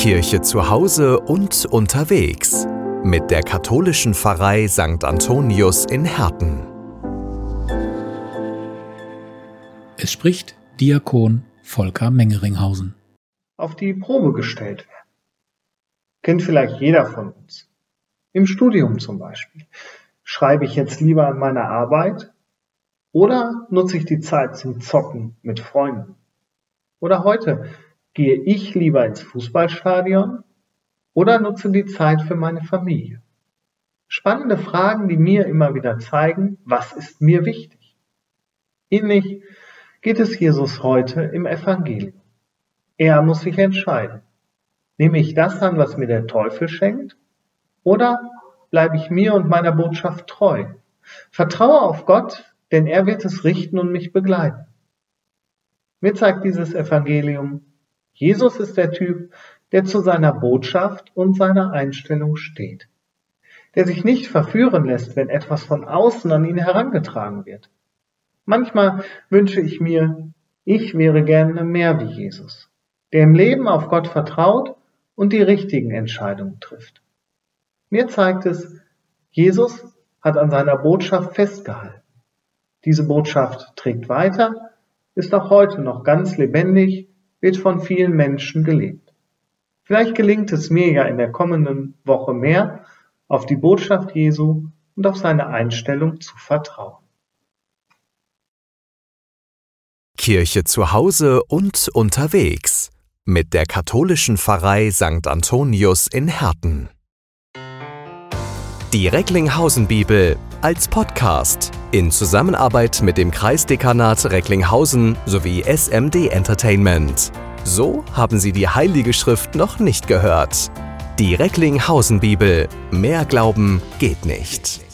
Kirche zu Hause und unterwegs mit der katholischen Pfarrei St. Antonius in Herten. Es spricht Diakon Volker Mengeringhausen. Auf die Probe gestellt werden. Kennt vielleicht jeder von uns. Im Studium zum Beispiel. Schreibe ich jetzt lieber an meiner Arbeit oder nutze ich die Zeit zum Zocken mit Freunden? Oder heute, gehe ich lieber ins Fußballstadion oder nutze die Zeit für meine Familie? Spannende Fragen, die mir immer wieder zeigen, was ist mir wichtig. Ähnlich geht es Jesus heute im Evangelium. Er muss sich entscheiden. Nehme ich das an, was mir der Teufel schenkt? Oder bleibe ich mir und meiner Botschaft treu? Vertraue auf Gott, denn er wird es richten und mich begleiten. Mir zeigt dieses Evangelium, Jesus ist der Typ, der zu seiner Botschaft und seiner Einstellung steht. Der sich nicht verführen lässt, wenn etwas von außen an ihn herangetragen wird. Manchmal wünsche ich mir, ich wäre gerne mehr wie Jesus, der im Leben auf Gott vertraut und die richtigen Entscheidungen trifft. Mir zeigt es, Jesus hat an seiner Botschaft festgehalten. Diese Botschaft trägt weiter, ist auch heute noch ganz lebendig, wird von vielen Menschen gelebt. Vielleicht gelingt es mir ja in der kommenden Woche mehr, auf die Botschaft Jesu und auf seine Einstellung zu vertrauen. Kirche zu Hause und unterwegs mit der katholischen Pfarrei St. Antonius in Herten. Die Recklinghausen-Bibel als Podcast in Zusammenarbeit mit dem Kreisdekanat Recklinghausen sowie SMD Entertainment. So haben Sie die Heilige Schrift noch nicht gehört. Die Recklinghausen-Bibel. Mehr Glauben geht nicht.